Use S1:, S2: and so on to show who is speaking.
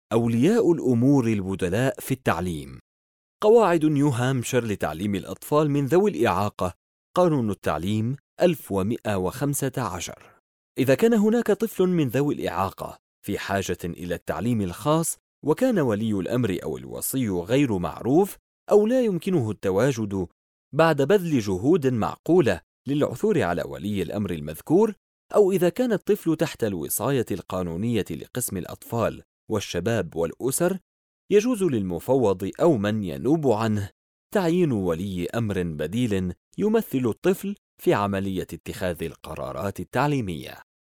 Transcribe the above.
S1: أولياء الأمور البدلاء في التعليم. قواعد نيو هامشير لتعليم الأطفال من ذوي الإعاقة. قانون التعليم 1115. إذا كان هناك طفل من ذوي الإعاقة في حاجة إلى التعليم الخاص، وكان ولي الأمر أو الوصي غير معروف، أو لا يمكنه التواجد بعد بذل جهود معقولة للعثور على ولي الأمر المذكور، أو إذا كان الطفل تحت الوصاية القانونية لقسم الأطفال والشباب والأسر، يجوز للمفوض أو من ينوب عنه تعيين ولي أمر بديل يمثل الطفل في عملية اتخاذ القرارات التعليمية.